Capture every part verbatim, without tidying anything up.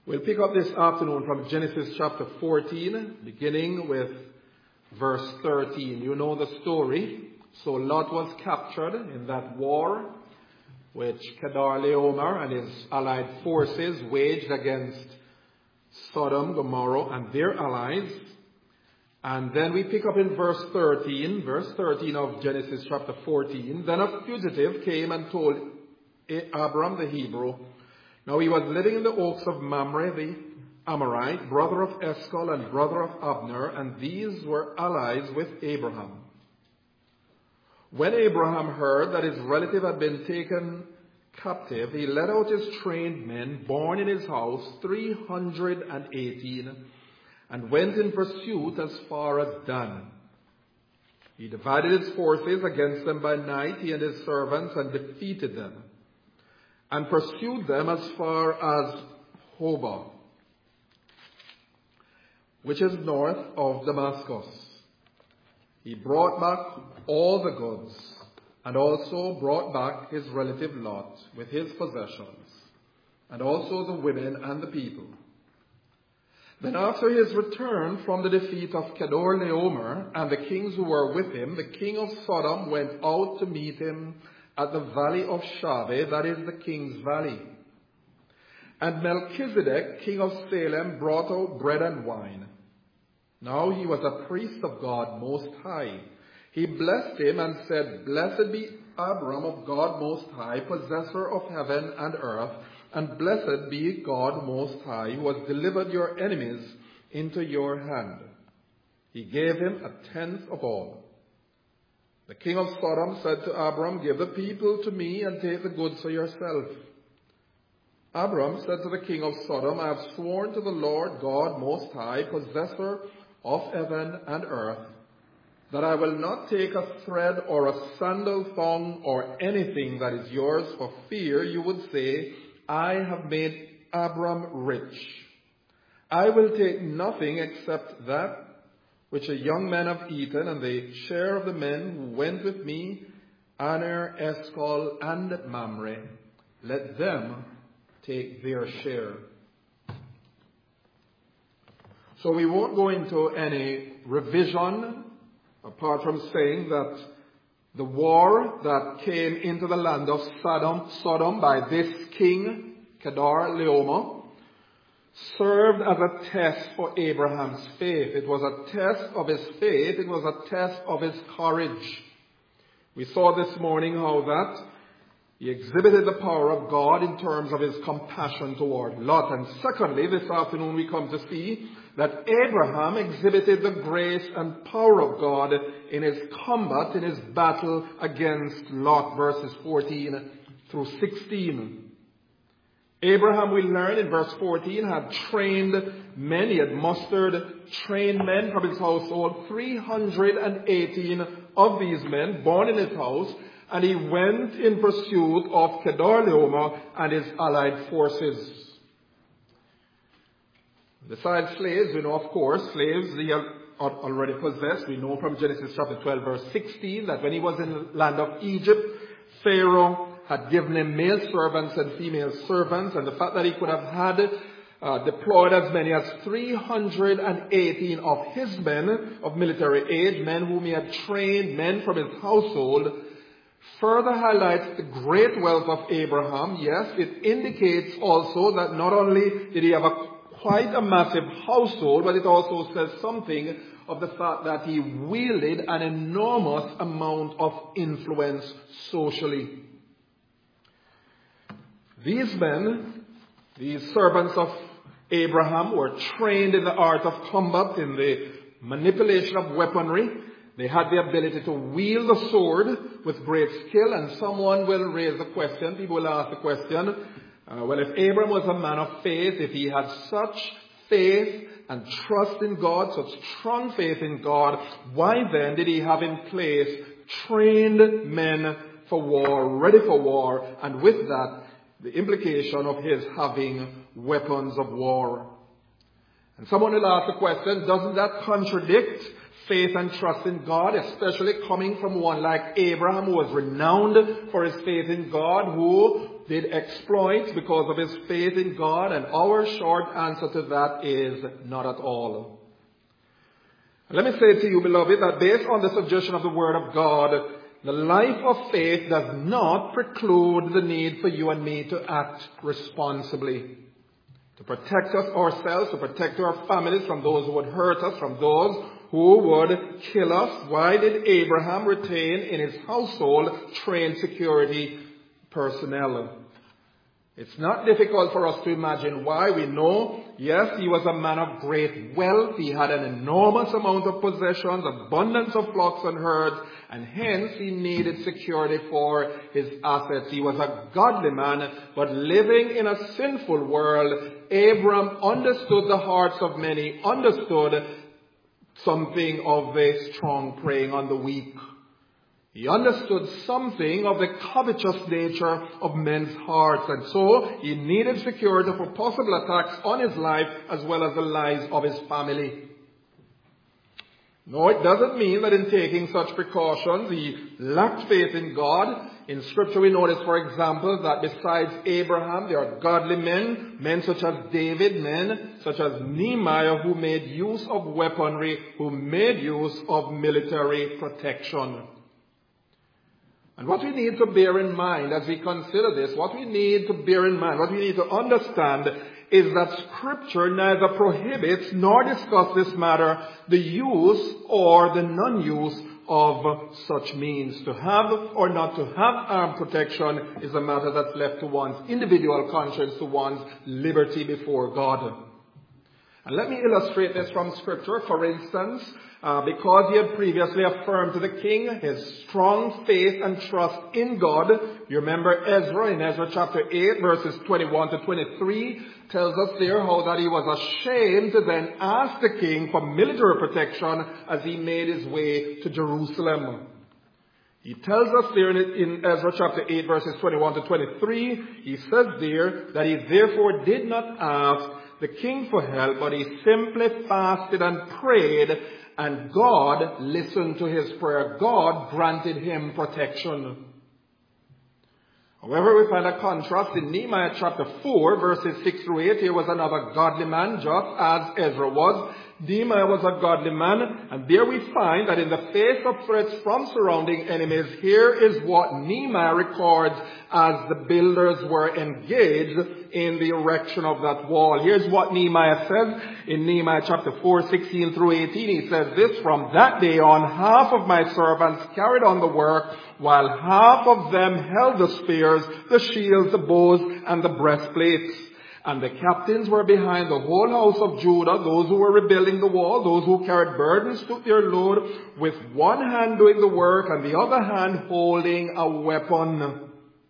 We'll pick up this afternoon from Genesis chapter fourteen, beginning with verse thirteen. You know the story. So Lot was captured in that war which Kedorlaomer and his allied forces waged against Sodom, Gomorrah, and their allies. And then we pick up in verse thirteen, verse thirteen of Genesis chapter fourteen. Then a fugitive came and told Abram the Hebrew. Now he was living in the oaks of Mamre the Amorite, brother of Eshcol and brother of Abner, and these were allies with Abraham. When Abraham heard that his relative had been taken captive, he led out his trained men, born in his house, three hundred eighteen, and went in pursuit as far as Dan. He divided his forces against them by night, he and his servants, and defeated them, and pursued them as far as Hobah, which is north of Damascus. He brought back all the goods, and also brought back his relative Lot with his possessions, and also the women and the people. Then after his return from the defeat of Kedorlaomer and the kings who were with him, the king of Sodom went out to meet him at the valley of Shaveh, that is the king's valley. And Melchizedek, king of Salem, brought out bread and wine. Now he was a priest of God Most High. He blessed him and said, Blessed be Abram of God Most High, possessor of heaven and earth, and blessed be God Most High, who has delivered your enemies into your hand. He gave him a tenth of all. The king of Sodom said to Abram, Give the people to me and take the goods for yourself. Abram said to the king of Sodom, I have sworn to the Lord God Most High, possessor of heaven and earth, that I will not take a thread or a sandal thong or anything that is yours for fear you would say, I have made Abram rich. I will take nothing except that which the young men have eaten, and the share of the men who went with me, Aner, Eshcol, and Mamre. Let them take their share. So we won't go into any revision, apart from saying that the war that came into the land of Sodom, Sodom by this king, Kedorlaomer, served as a test for Abraham's faith. It was a test of his faith. It was a test of his courage. We saw this morning how that he exhibited the power of God in terms of his compassion toward Lot. And secondly, this afternoon we come to see that Abraham exhibited the grace and power of God in his combat, in his battle against Lot, verses fourteen through sixteen. Abraham, we learn in verse fourteen, had trained men. He had mustered trained men from his household, three hundred eighteen of these men born in his house, and he went in pursuit of Kedorlaomer and his allied forces. Besides slaves, we know, of course, slaves he had already possessed. We know from Genesis chapter twelve, verse sixteen, that when he was in the land of Egypt, Pharaoh had given him male servants and female servants, and the fact that he could have had uh, deployed as many as three hundred eighteen of his men of military age, men whom he had trained, men from his household, further highlights the great wealth of Abraham. Yes, it indicates also that not only did he have a quite a massive household, but it also says something of the fact that he wielded an enormous amount of influence socially. These men, these servants of Abraham, were trained in the art of combat, in the manipulation of weaponry. They had the ability to wield the sword with great skill, and someone will raise the question, people will ask the question, uh, well, if Abraham was a man of faith, if he had such faith and trust in God, such strong faith in God, why then did he have in place trained men for war, ready for war, and with that, the implication of his having weapons of war? And someone will ask the question, doesn't that contradict faith and trust in God, especially coming from one like Abraham, who was renowned for his faith in God, who did exploits because of his faith in God? And our short answer to that is not at all. Let me say to you, beloved, that based on the suggestion of the Word of God, the life of faith does not preclude the need for you and me to act responsibly, to protect us ourselves, to protect our families from those who would hurt us, from those who would kill us. Why did Abraham retain in his household trained security personnel? It's not difficult for us to imagine why. We know, yes, he was a man of great wealth. He had an enormous amount of possessions, abundance of flocks and herds, and hence he needed security for his assets. He was a godly man, but living in a sinful world, Abram understood the hearts of many, understood something of the strong preying on the weak. He understood something of the covetous nature of men's hearts, and so he needed security for possible attacks on his life as well as the lives of his family. No, it doesn't mean that in taking such precautions he lacked faith in God. In Scripture we notice, for example, that besides Abraham there are godly men, men such as David, men such as Nehemiah, who made use of weaponry, who made use of military protection. And what we need to bear in mind as we consider this, what we need to bear in mind, what we need to understand is that Scripture neither prohibits nor discusses this matter, the use or the non-use of such means. To have or not to have armed protection is a matter that's left to one's individual conscience, to one's liberty before God. And let me illustrate this from Scripture. For instance, Uh, because he had previously affirmed to the king his strong faith and trust in God. You remember Ezra in Ezra chapter eight verses twenty-one to twenty-three tells us there how that he was ashamed to then ask the king for military protection as he made his way to Jerusalem. He tells us there in, in Ezra chapter eight verses twenty-one to twenty-three, he says there that he therefore did not ask the king for help, but he simply fasted and prayed, and God listened to his prayer. God granted him protection. However, we find a contrast in Nehemiah chapter four, verses six through eight. Here was another godly man, just as Ezra was. Nehemiah was a godly man, and there we find that in the face of threats from surrounding enemies, here is what Nehemiah records as the builders were engaged in the erection of that wall. Here's what Nehemiah says in Nehemiah chapter four, sixteen through eighteen. He says this, "From that day on, half of my servants carried on the work, while half of them held the spears, the shields, the bows, and the breastplates. And the captains were behind the whole house of Judah, those who were rebuilding the wall, those who carried burdens took their load, with one hand doing the work and the other hand holding a weapon.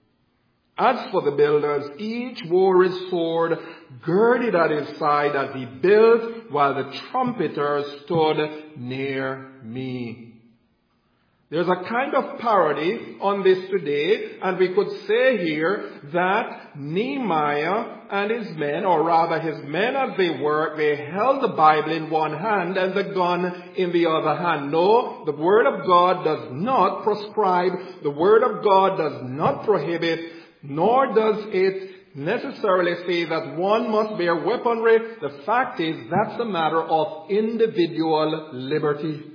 As for the builders, each wore his sword girded at his side as he built, while the trumpeters stood near me." There's a kind of parody on this today, and we could say here that Nehemiah and his men, or rather his men as they worked, they held the Bible in one hand and the gun in the other hand. No, the Word of God does not prescribe, the Word of God does not prohibit, nor does it necessarily say that one must bear weaponry. The fact is, that's a matter of individual liberty.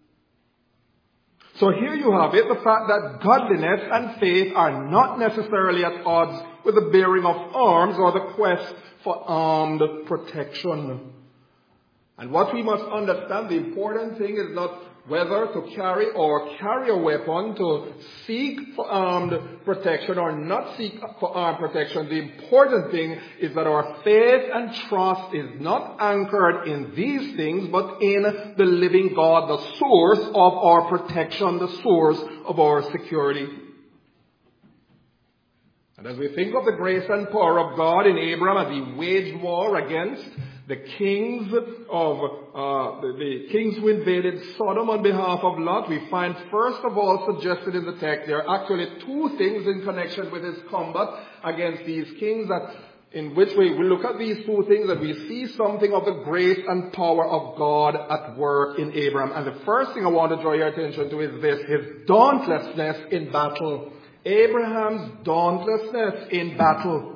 So here you have it, the fact that godliness and faith are not necessarily at odds with the bearing of arms or the quest for armed protection. And what we must understand, the important thing is not whether to carry or carry a weapon, to seek for armed protection or not seek for armed protection. The important thing is that our faith and trust is not anchored in these things, but in the living God, the source of our protection, the source of our security. And as we think of the grace and power of God in Abraham as he waged war against the kings of uh, the, the kings who invaded Sodom on behalf of Lot, we find first of all suggested in the text there are actually two things in connection with his combat against these kings, that in which we, we look at these two things and we see something of the grace and power of God at work in Abraham. And the first thing I want to draw your attention to is this, his dauntlessness in battle. Abraham's dauntlessness in battle.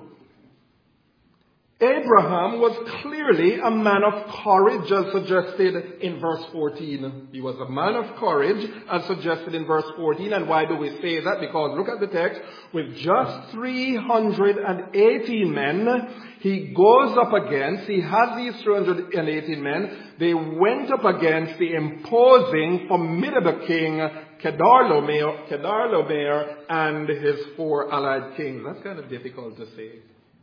Abraham was clearly a man of courage, as suggested in verse fourteen. He was a man of courage, as suggested in verse fourteen. And why do we say that? Because look at the text. With just three hundred eighteen men, he goes up against, he has these three hundred eighteen men. They went up against the imposing, formidable king, Kedorlaomer, Kedorlaomer and his four allied kings. That's kind of difficult to say.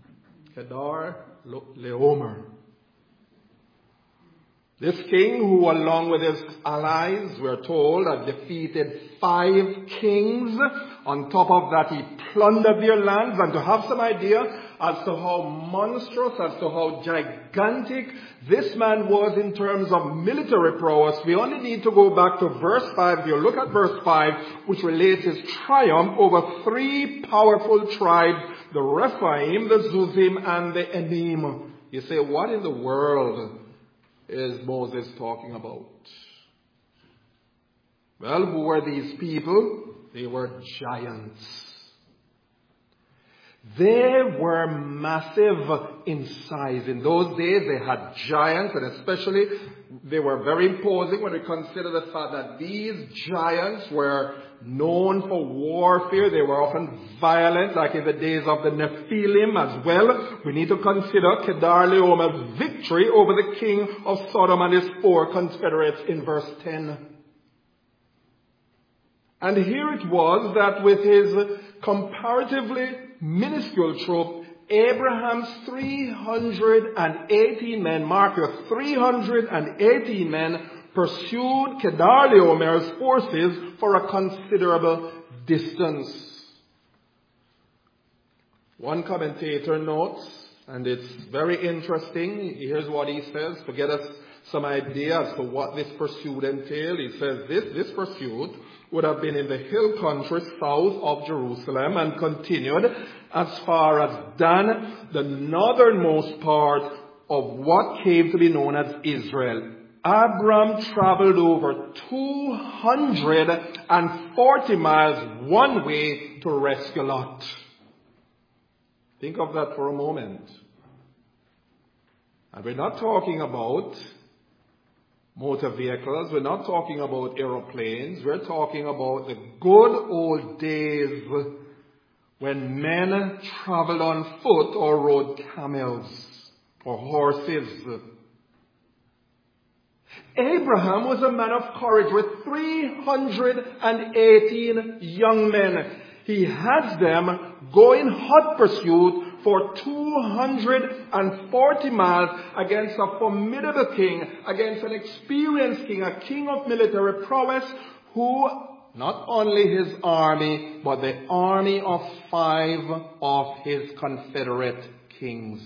Kedorlaomer. This king, who along with his allies, we're told, had defeated five kings. On top of that, he plundered their lands. And to have some idea as to how monstrous, as to how gigantic this man was in terms of military prowess, we only need to go back to verse five. If you look at verse five, which relates his triumph over three powerful tribes, the Rephaim, the Zuzim, and the Enim. You say, what in the world is Moses talking about? Well, who were these people? They were giants. They were massive in size. In those days, they had giants, and especially they were very imposing when we consider the fact that these giants were known for warfare. They were often violent, like in the days of the Nephilim as well. We need to consider Kedorlaomer's victory over the king of Sodom and his four confederates in verse ten. And here it was that with his comparatively minuscule troop, Abraham's three hundred eighteen men, mark your three hundred eighteen men, pursued Kedorlaomer's forces for a considerable distance. One commentator notes, and it's very interesting, here's what he says to get us some idea as to what this pursuit entailed. He says this, this pursuit would have been in the hill country south of Jerusalem and continued as far as Dan, the northernmost part of what came to be known as Israel. Abram traveled over two hundred forty miles one way to rescue Lot. Think of that for a moment. And we're not talking about motor vehicles. We're not talking about aeroplanes. We're talking about the good old days when men traveled on foot or rode camels or horses. Abraham was a man of courage with three hundred eighteen young men. He has them go in hot pursuit for two hundred forty miles against a formidable king, against an experienced king, a king of military prowess, who not only his army, but the army of five of his confederate kings.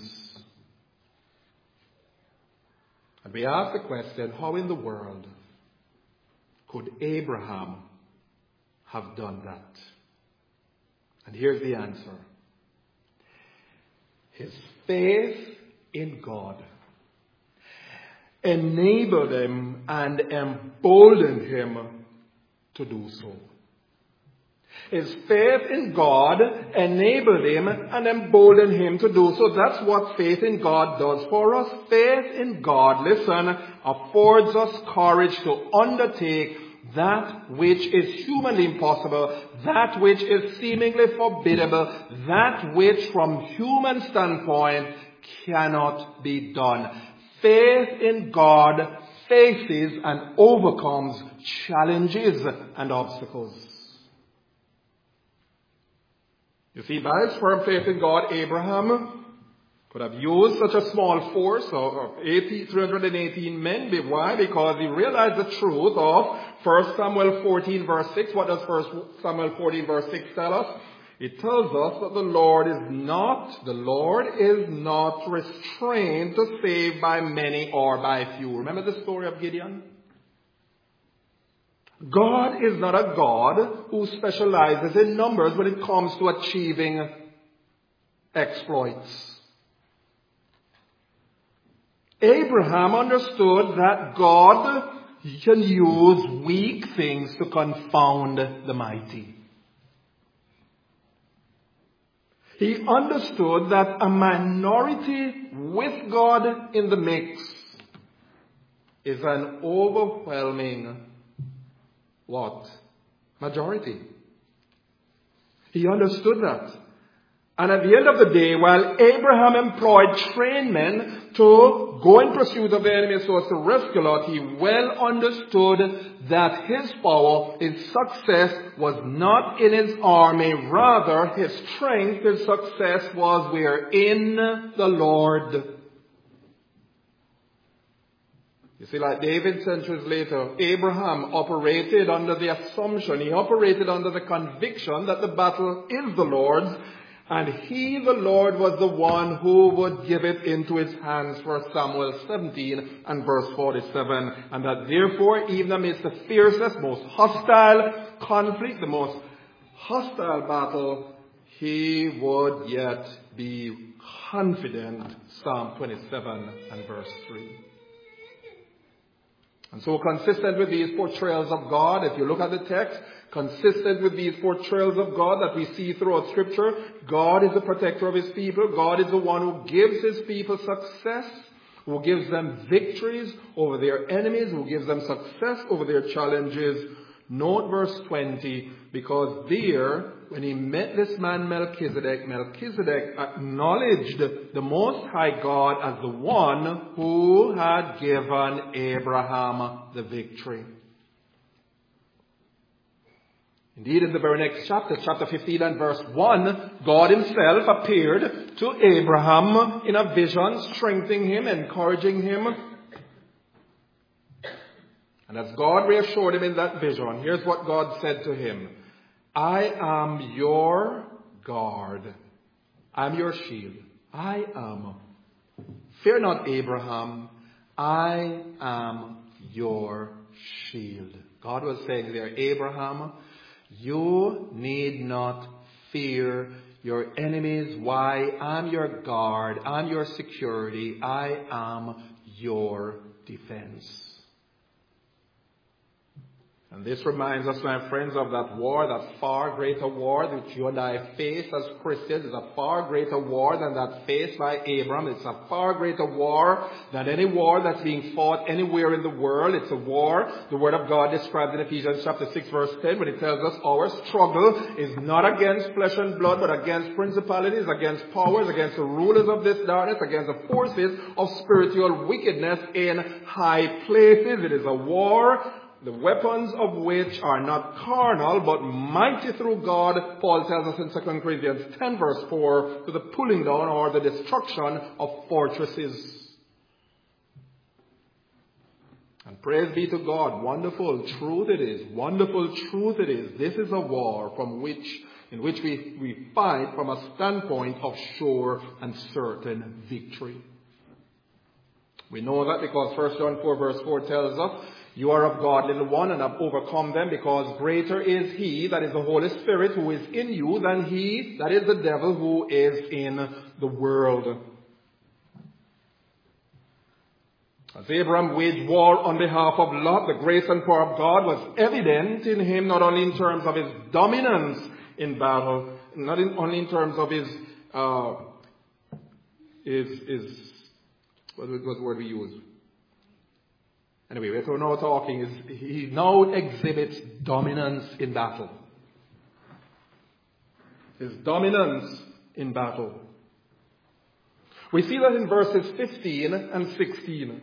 And we ask the question, how in the world could Abraham have done that? And here's the answer. His faith in God enabled him and emboldened him to do so. His faith in God enabled him and emboldened him to do so. That's what faith in God does for us. Faith in God, listen, affords us courage to undertake that which is humanly impossible, that which is seemingly forbiddable, that which from human standpoint cannot be done. Faith in God faces and overcomes challenges and obstacles. You see, by his firm faith in God, Abraham could have used such a small force of three hundred eighteen men. Why? Because he realized the truth of First Samuel fourteen verse six. What does First Samuel fourteen verse six tell us? It tells us that the Lord is not, the Lord is not restrained to save by many or by few. Remember the story of Gideon? God is not a God who specializes in numbers when it comes to achieving exploits. Abraham understood that God can use weak things to confound the mighty. He understood that a minority with God in the mix is an overwhelming what? Majority. He understood that. And at the end of the day, while Abraham employed trained men to go in pursuit of the enemy so as to rescue Lot, he well understood that his power, his success was not in his army. Rather, his strength, his success was where? In the Lord. You see, like David centuries later, Abraham operated under the assumption, he operated under the conviction that the battle is the Lord's, and he, the Lord, was the one who would give it into his hands, First Samuel seventeen and verse forty-seven. And that therefore, even amidst the fiercest, most hostile conflict, the most hostile battle, he would yet be confident, Psalm twenty-seven and verse three. And so consistent with these portrayals of God, if you look at the text, consistent with these portrayals of God that we see throughout Scripture, God is the protector of his people. God is the one who gives his people success, who gives them victories over their enemies, who gives them success over their challenges. Note verse twenty, because there, when he met this man Melchizedek, Melchizedek acknowledged the Most High God as the one who had given Abraham the victory. Indeed, in the very next chapter, chapter fifteen and verse one, God himself appeared to Abraham in a vision, strengthening him, encouraging him. And as God reassured him in that vision, here's what God said to him. I am your guard. I'm your shield. I am. Fear not, Abraham. I am your shield. God was saying there, Abraham, you need not fear your enemies. Why? I'm your guard. I'm your security. I am your defense. And this reminds us, my friends, of that war, that far greater war which you and I face as Christians. It's a far greater war than that faced by Abram. It's a far greater war than any war that's being fought anywhere in the world. It's a war, the Word of God described in Ephesians chapter six verse ten, when it tells us our struggle is not against flesh and blood, but against principalities, against powers, against the rulers of this darkness, against the forces of spiritual wickedness in high places. It is a war, the weapons of which are not carnal, but mighty through God, Paul tells us in Second Corinthians ten verse four, to the pulling down or the destruction of fortresses. And praise be to God, wonderful truth it is, wonderful truth it is. This is a war from which, in which we, we fight from a standpoint of sure and certain victory. We know that because First John four verse four tells us, you are of God, little one, and have overcome them, because greater is he, that is the Holy Spirit, who is in you, than he, that is the devil, who is in the world. As Abraham waged war on behalf of Lot, the grace and power of God was evident in him, not only in terms of his dominance in battle, not in, only in terms of his, uh, his, his, what was the word we use? Anyway, we're now talking, is he now exhibits dominance in battle. His dominance in battle. We see that in verses fifteen and sixteen.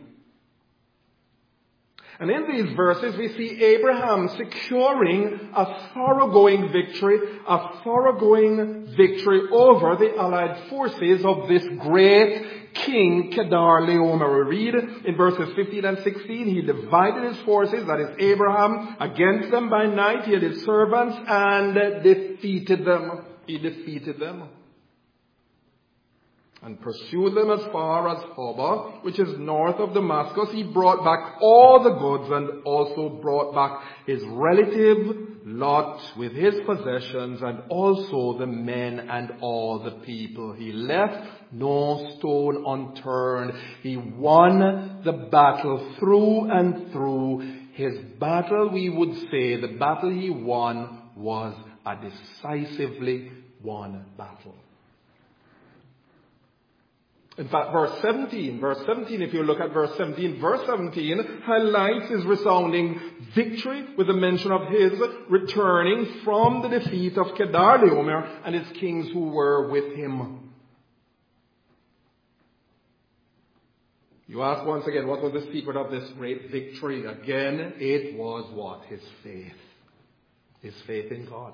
And in these verses we see Abraham securing a thoroughgoing victory, a thoroughgoing victory over the allied forces of this great King Kedorlaomer. We read in verses fifteen and sixteen, he divided his forces, that is Abraham, against them by night. He had his servants and defeated them. He defeated them. And pursued them as far as Hobah, which is north of Damascus. He brought back all the goods and also brought back his relative Lot with his possessions, and also the men and all the people. He left no stone unturned. He won the battle through and through. His battle, we would say, the battle he won was a decisively won battle. In fact, verse seventeen, verse seventeen, if you look at verse seventeen, verse seventeen highlights his resounding victory with the mention of his returning from the defeat of Kedorlaomer and his kings who were with him. You ask once again, what was the secret of this great victory? Again, it was what? His faith. His faith in God.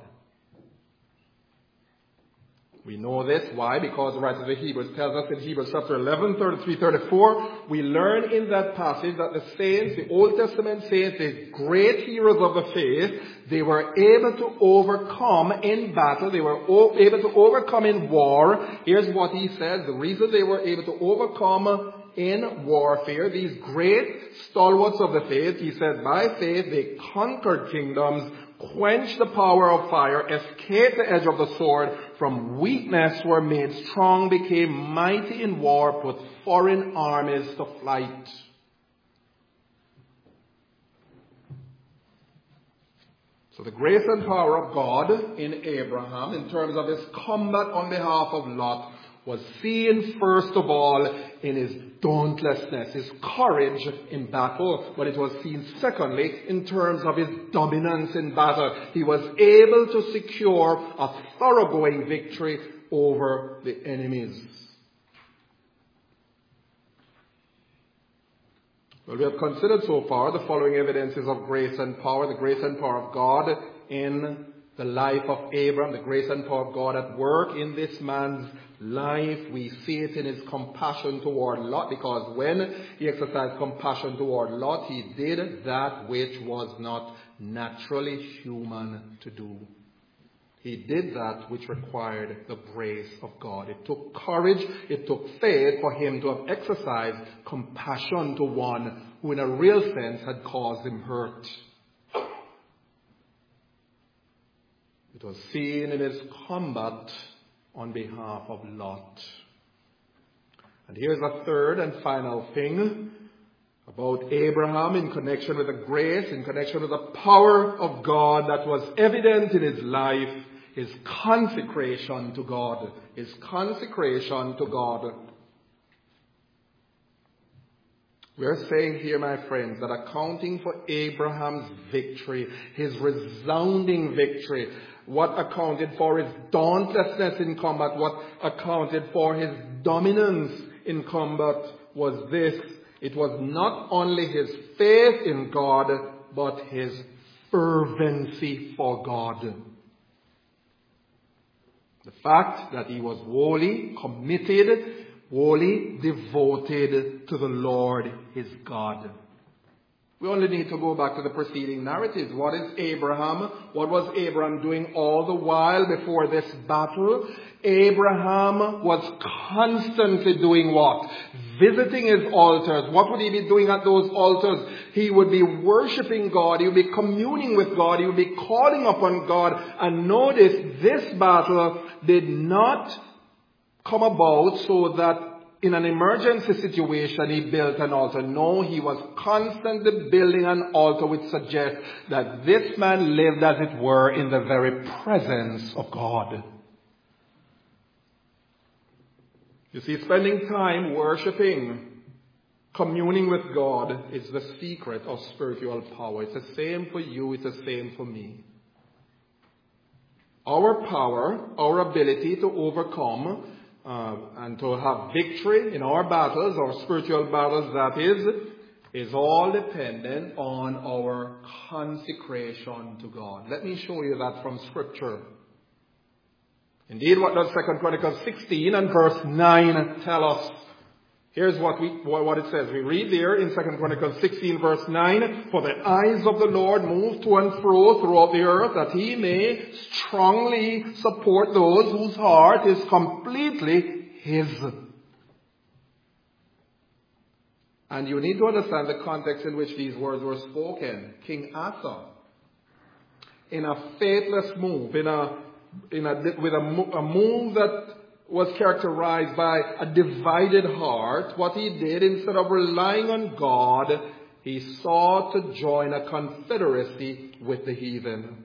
We know this. Why? Because the writer of the Hebrews tells us in Hebrews chapter eleven, thirty-three, thirty-four, we learn in that passage that the saints, the Old Testament saints, the great heroes of the faith, they were able to overcome in battle. They were o- able to overcome in war. Here's what he says. The reason they were able to overcome in warfare, these great stalwarts of the faith, he said, by faith they conquered kingdoms, quenched the power of fire, escaped the edge of the sword, from weakness were made strong, became mighty in war, put foreign armies to flight. So the grace and power of God in Abraham, in terms of his combat on behalf of Lot, was seen first of all in his dauntlessness, his courage in battle, but it was seen secondly in terms of his dominance in battle. He was able to secure a thoroughgoing victory over the enemies. Well, we have considered so far the following evidences of grace and power, the grace and power of God in the life of Abraham, the grace and power of God at work in this man's life. We see it in his compassion toward Lot, because when he exercised compassion toward Lot, he did that which was not naturally human to do. He did that which required the grace of God. It took courage, it took faith for him to have exercised compassion to one who in a real sense had caused him hurt. It was seen in his combat on behalf of Lot. And here's a third and final thing about Abraham in connection with the grace, in connection with the power of God that was evident in his life, his consecration to God. His consecration to God. We're saying here, my friends, that accounting for Abraham's victory, his resounding victory, what accounted for his dauntlessness in combat, what accounted for his dominance in combat was this. It was not only his faith in God, but his fervency for God. The fact that he was wholly committed, wholly devoted to the Lord his God. We only need to go back to the preceding narratives. What is Abraham? What was Abraham doing all the while before this battle? Abraham was constantly doing what? Visiting his altars. What would he be doing at those altars? He would be worshipping God. He would be communing with God. He would be calling upon God. And notice, this battle did not come about so that in an emergency situation he built an altar. No, he was constantly building an altar, which suggests that this man lived, as it were, in the very presence of God. You see, spending time worshiping, communing with God is the secret of spiritual power. It's the same for you, it's the same for me. Our power, our ability to overcome uh, and to have victory in our battles, our spiritual battles, that is, is all dependent on our consecration to God. Let me show you that from Scripture. Indeed, what does Second Chronicles sixteen and verse nine tell us? Here's what we what it says. We read there in Second Chronicles sixteen verse nine, "For the eyes of the Lord move to and fro throughout the earth, that he may strongly support those whose heart is completely his." And you need to understand the context in which these words were spoken. King Asa, in a faithless move, in a in a with a, a move that was characterized by a divided heart, what he did, instead of relying on God, he sought to join a confederacy with the heathen.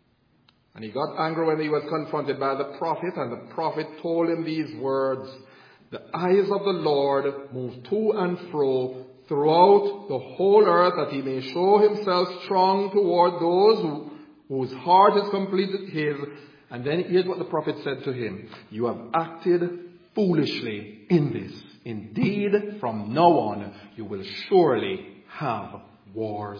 And he got angry when he was confronted by the prophet, and the prophet told him these words. The eyes of the Lord move to and fro throughout the whole earth, that he may show himself strong toward those who, whose heart is completely his. And then here's what the prophet said to him. You have acted foolishly in this. Indeed, from now on, you will surely have wars.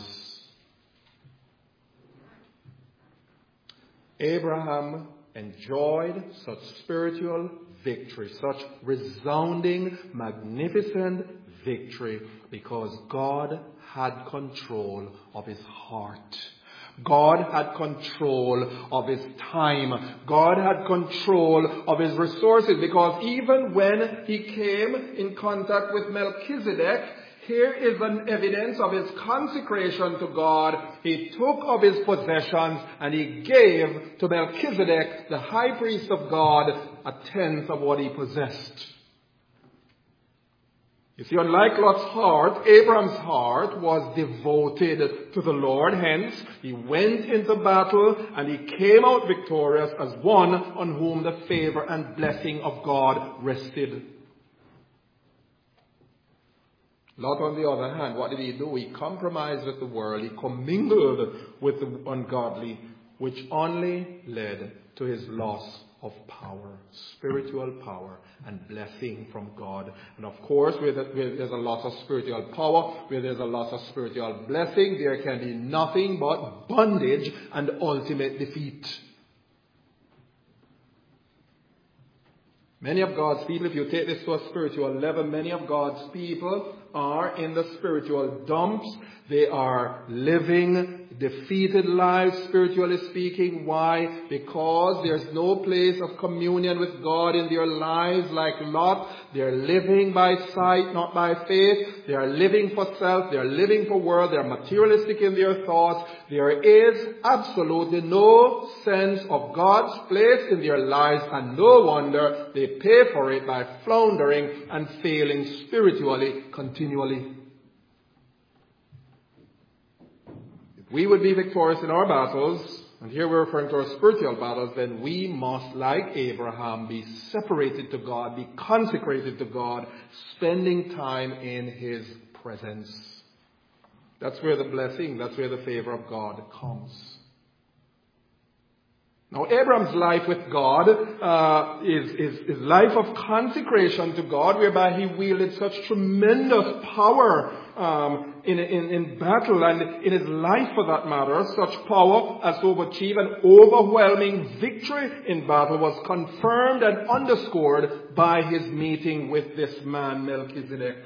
Abraham enjoyed such spiritual victory, such resounding, magnificent victory, because God had control of his heart. God had control of his time. God had control of his resources, because even when he came in contact with Melchizedek, here is an evidence of his consecration to God. He took of his possessions and he gave to Melchizedek, the high priest of God, a tenth of what he possessed. You see, unlike Lot's heart, Abraham's heart was devoted to the Lord. Hence, he went into battle and he came out victorious as one on whom the favor and blessing of God rested. Lot, on the other hand, what did he do? He compromised with the world. He commingled with the ungodly, which only led to his loss of power, spiritual power and blessing from God. And of course, where there's a loss of spiritual power, where there's a loss of spiritual blessing, there can be nothing but bondage and ultimate defeat. Many of God's people, if you take this to a spiritual level, many of God's people are in the spiritual dumps. They are living defeated lives, spiritually speaking. Why? Because there's no place of communion with God in their lives like Lot. They're living by sight, not by faith. They are living for self. They are living for world. They are materialistic in their thoughts. There is absolutely no sense of God's place in their lives, and no wonder they pay for it by floundering and failing spiritually continually. We would be victorious in our battles, and here we're referring to our spiritual battles, then we must, like Abraham, be separated to God, be consecrated to God, spending time in his presence. That's where the blessing, that's where the favor of God comes. Now, Abraham's life with God uh, is, is, is life of consecration to God, whereby he wielded such tremendous power um, in, in, in battle and in his life, for that matter. Such power as to achieve an overwhelming victory in battle was confirmed and underscored by his meeting with this man, Melchizedek.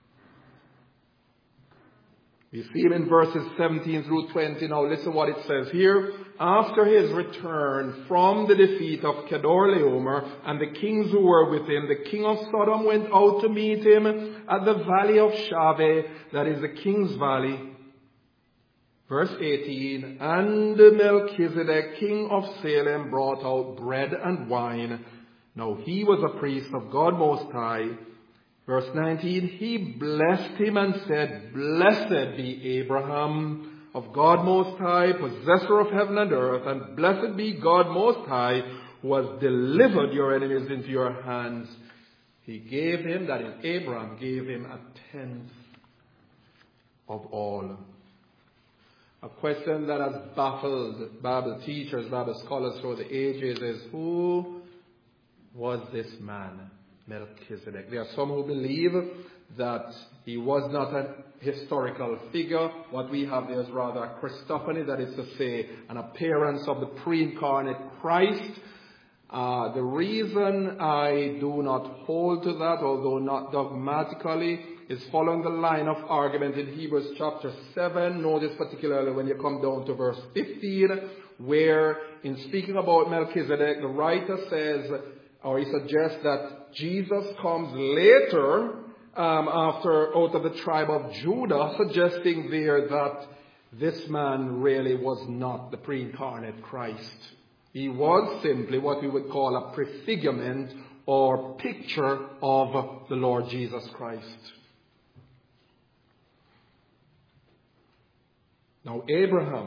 We see him in verses seventeen through twenty. Now listen what it says here. After his return from the defeat of Kedorlaomer and the kings who were with him, the king of Sodom went out to meet him at the valley of Shaveh, that is the king's valley. Verse eighteen, and Melchizedek, king of Salem, brought out bread and wine. Now he was a priest of God Most High. Verse nineteen, he blessed him and said, Blessed be Abraham of God Most High, possessor of heaven and earth, and blessed be God Most High, who has delivered your enemies into your hands. He gave him, that is, Abraham gave him a tenth of all. A question that has baffled Bible teachers, Bible scholars through the ages is, who was this man, Melchizedek? There are some who believe that he was not a historical figure. What we have there is rather a Christophany, that is to say, an appearance of the pre-incarnate Christ. Uh, the reason I do not hold to that, although not dogmatically, is following the line of argument in Hebrews chapter seven. Notice particularly when you come down to verse fifteen, where in speaking about Melchizedek, the writer says, or he suggests that Jesus comes later um, after out of the tribe of Judah, suggesting there that this man really was not the pre-incarnate Christ. He was simply what we would call a prefigurement or picture of the Lord Jesus Christ. Now Abraham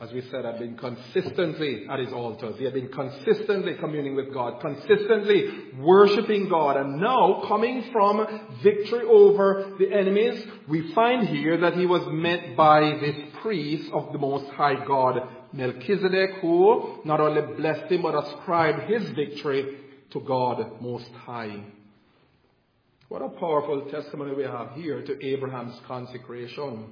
as we said, had been consistently at his altars. He had been consistently communing with God, consistently worshipping God. And now, coming from victory over the enemies, we find here that he was met by this priest of the Most High God, Melchizedek, who not only blessed him, but ascribed his victory to God Most High. What a powerful testimony we have here to Abraham's consecration.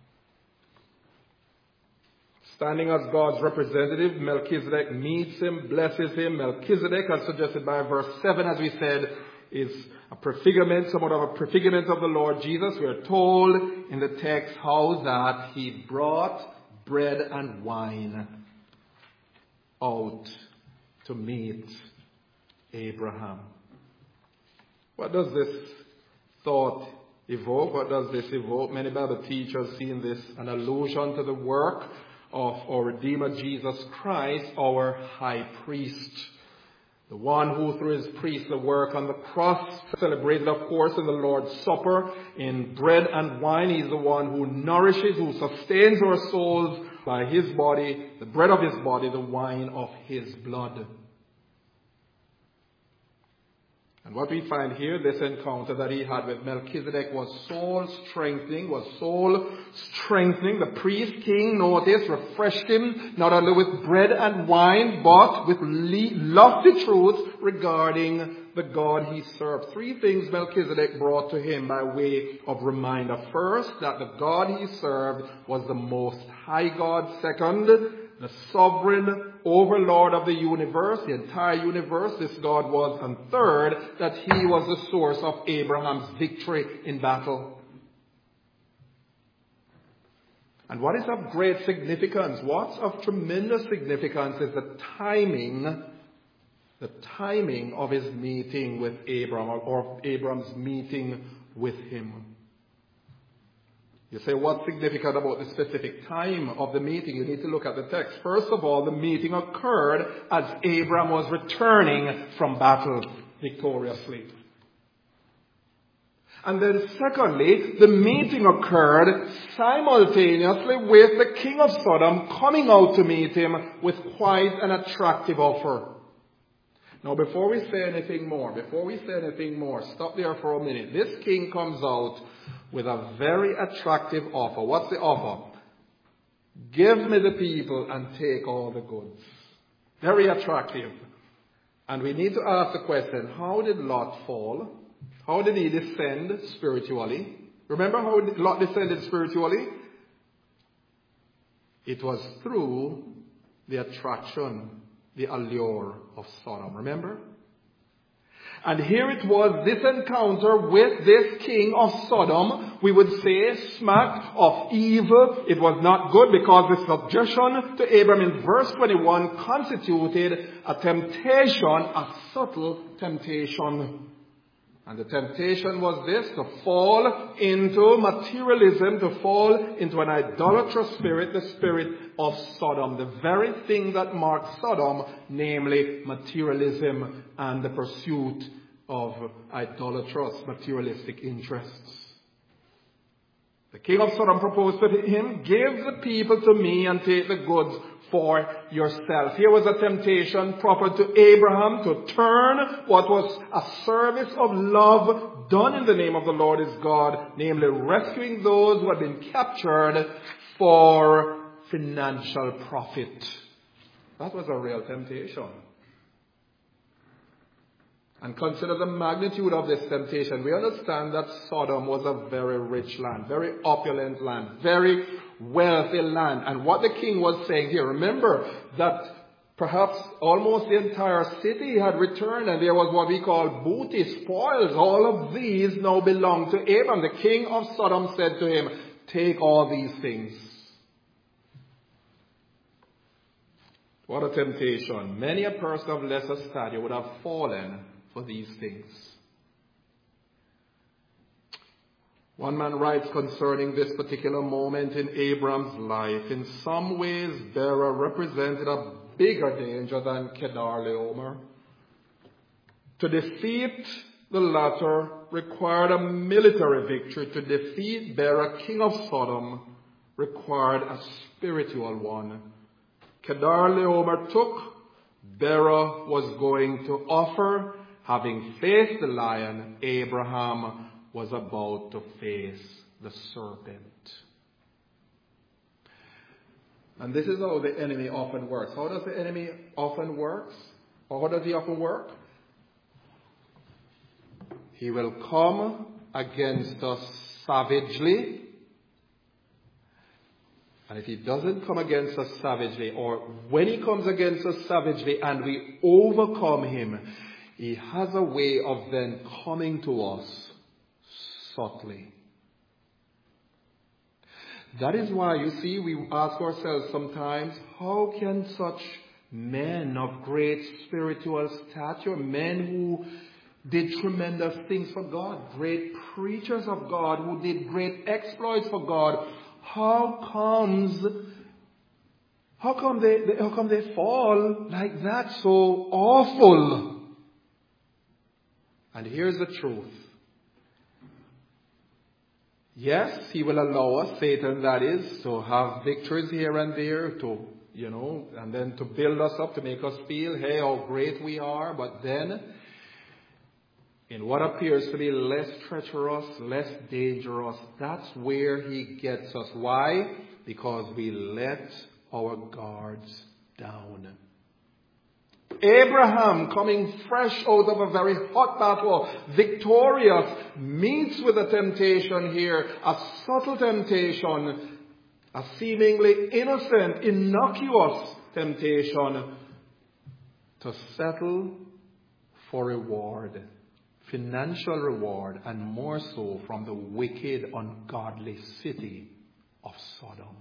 Standing as God's representative, Melchizedek meets him, blesses him. Melchizedek, as suggested by verse seven, as we said, is a prefigurement, somewhat of a prefigurement of the Lord Jesus. We are told in the text how that he brought bread and wine out to meet Abraham. What does this thought evoke? What does this evoke? Many Bible teachers see in this an allusion to the work of our Redeemer Jesus Christ, our high priest. The one who through his priestly work on the cross, celebrated of course in the Lord's Supper, in bread and wine, he's the one who nourishes, who sustains our souls by his body, the bread of his body, the wine of his blood. And what we find here, this encounter that he had with Melchizedek was soul strengthening, was soul strengthening. The priest king, notice, refreshed him not only with bread and wine, but with lofty truths regarding the God he served. Three things Melchizedek brought to him by way of reminder. First, that the God he served was the Most High God. Second, the sovereign overlord of the universe, the entire universe, this God was. And third, that he was the source of Abraham's victory in battle. And what is of great significance, what's of tremendous significance is the timing, the timing of his meeting with Abraham, or Abraham's meeting with him. You say, what's significant about the specific time of the meeting? You need to look at the text. First of all, the meeting occurred as Abraham was returning from battle victoriously. And then secondly, the meeting occurred simultaneously with the king of Sodom coming out to meet him with quite an attractive offer. Now, before we say anything more, before we say anything more, stop there for a minute. This king comes out with a very attractive offer. What's the offer? Give me the people and take all the goods. Very attractive. And we need to ask the question, how did Lot fall? How did he descend spiritually? Remember how Lot descended spiritually? It was through the attraction, the allure of Sodom. Remember? And here it was, this encounter with this king of Sodom, we would say, smacked of evil. It was not good because the suggestion to Abraham in verse twenty-one constituted a temptation, a subtle temptation. And the temptation was this, to fall into materialism, to fall into an idolatrous spirit, the spirit of Sodom. The very thing that marked Sodom, namely materialism and the pursuit of idolatrous materialistic interests. The king of Sodom proposed to him, give the people to me and take the goods for yourself. Here was a temptation proper to Abraham to turn what was a service of love done in the name of the Lord his God, namely rescuing those who had been captured for financial profit. That was a real temptation. And consider the magnitude of this temptation. We understand that Sodom was a very rich land, very opulent land, very wealthy land. And what the king was saying here, remember that perhaps almost the entire city had returned and there was what we call booty, spoils. All of these now belong to Abraham. The king of Sodom said to him, take all these things. What a temptation. Many a person of lesser stature would have fallen for these things. One man writes concerning this particular moment in Abraham's life, in some ways Bera represented a bigger danger than Kedar-Laomer. To defeat the latter required a military victory. To defeat Bera, king of Sodom, required a spiritual one. Kedorlaomer took, Bera was going to offer. Having faced the lion, Abraham was about to face the serpent. And this is how the enemy often works. How does the enemy often work? Or how does he often work? He will come against us savagely. And if he doesn't come against us savagely, or when he comes against us savagely and we overcome him, he has a way of then coming to us subtly. That is why, you see, we ask ourselves sometimes, how can such men of great spiritual stature, men who did tremendous things for God, great preachers of God, who did great exploits for God, how comes, how come they, how come they fall like that, so awful? And here's the truth. Yes, he will allow us, Satan that is, to have victories here and there, to, you know, and then to build us up, to make us feel, hey, how great we are. But then, in what appears to be less treacherous, less dangerous, that's where he gets us. Why? Because we let our guards down. Abraham, coming fresh out of a very hot battle, victorious, meets with a temptation here, a subtle temptation, a seemingly innocent, innocuous temptation to settle for reward, financial reward, and more so from the wicked, ungodly city of Sodom.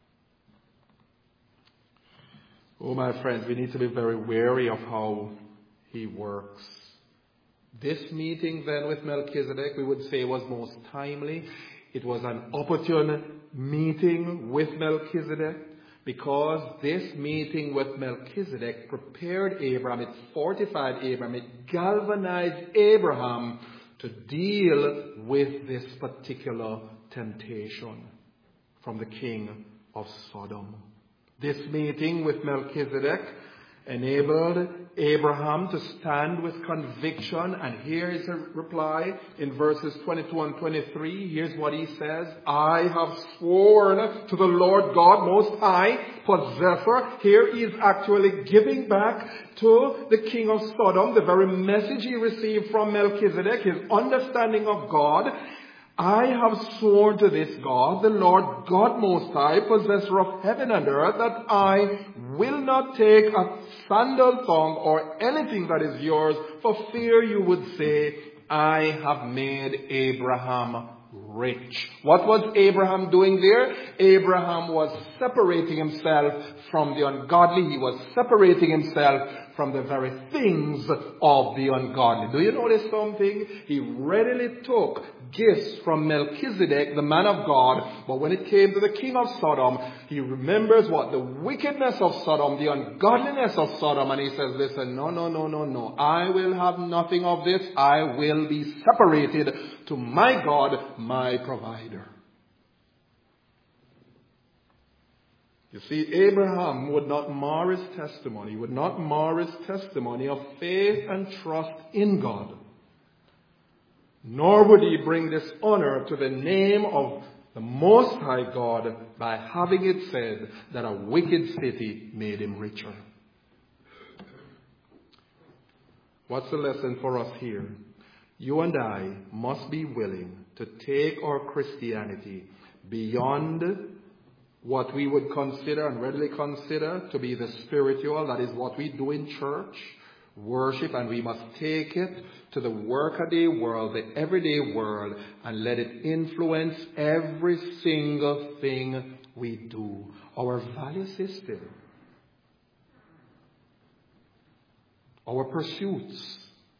Oh, my friends, we need to be very wary of how he works. This meeting then with Melchizedek, we would say, was most timely. It was an opportune meeting with Melchizedek because this meeting with Melchizedek prepared Abraham, it fortified Abraham, it galvanized Abraham to deal with this particular temptation from the king of Sodom. This meeting with Melchizedek enabled Abraham to stand with conviction. And here is a reply in verses twenty-two and twenty-three. Here's what he says. I have sworn to the Lord God Most High, possessor. Here he is actually giving back to the king of Sodom the very message he received from Melchizedek, his understanding of God. I have sworn to this God, the Lord God Most High, possessor of heaven and earth, that I will not take a sandal thong or anything that is yours, for fear you would say, I have made Abraham rich. What was Abraham doing there? Abraham was separating himself from the ungodly. He was separating himself from the very things of the ungodly. Do you notice something? He readily took gifts from Melchizedek, the man of God, but when it came to the king of Sodom, he remembers what? The wickedness of Sodom, the ungodliness of Sodom, and he says, listen, no, no, no, no, no. I will have nothing of this. I will be separated to my God, my provider. You see, Abraham would not mar his testimony. He would not mar his testimony of faith and trust in God. Nor would he bring dishonor to the name of the Most High God by having it said that a wicked city made him richer. What's the lesson for us here? You and I must be willing to take our Christianity beyond what we would consider and readily consider to be the spiritual, that is what we do in church, worship, and we must take it to the workaday world, the everyday world, and let it influence every single thing we do. Our value system, our pursuits,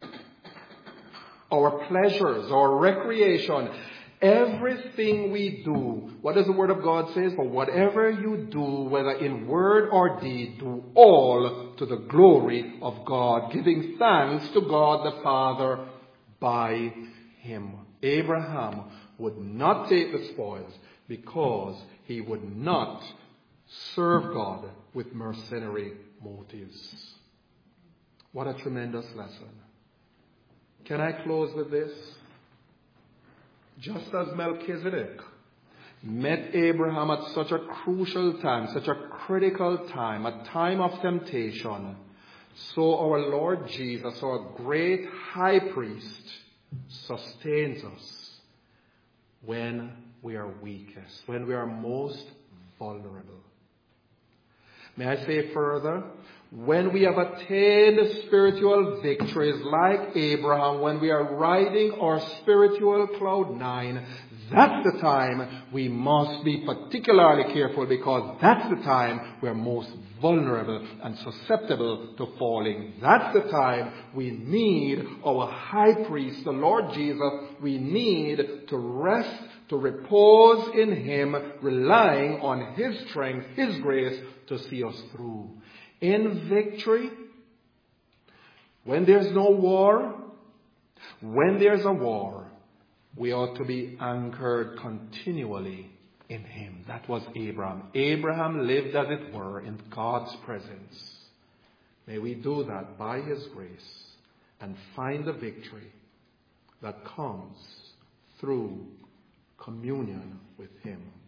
our pleasures, our recreation, everything we do. What does the Word of God say? For whatever you do, whether in word or deed, do all to the glory of God, giving thanks to God the Father by Him. Abraham would not take the spoils because he would not serve God with mercenary motives. What a tremendous lesson. Can I close with this? Just as Melchizedek met Abraham at such a crucial time, such a critical time, a time of temptation, so our Lord Jesus, our great high priest, sustains us when we are weakest, when we are most vulnerable. May I say further, when we have attained spiritual victories like Abraham, when we are riding our spiritual cloud nine, that's the time we must be particularly careful, because that's the time we're most vulnerable and susceptible to falling. That's the time we need our high priest, the Lord Jesus. We need to rest, to repose in him, relying on his strength, his grace to see us through. In victory, when there's no war, when there's a war, we ought to be anchored continually in him. That was Abraham. Abraham lived, as it were, in God's presence. May we do that by his grace and find the victory that comes through communion with him.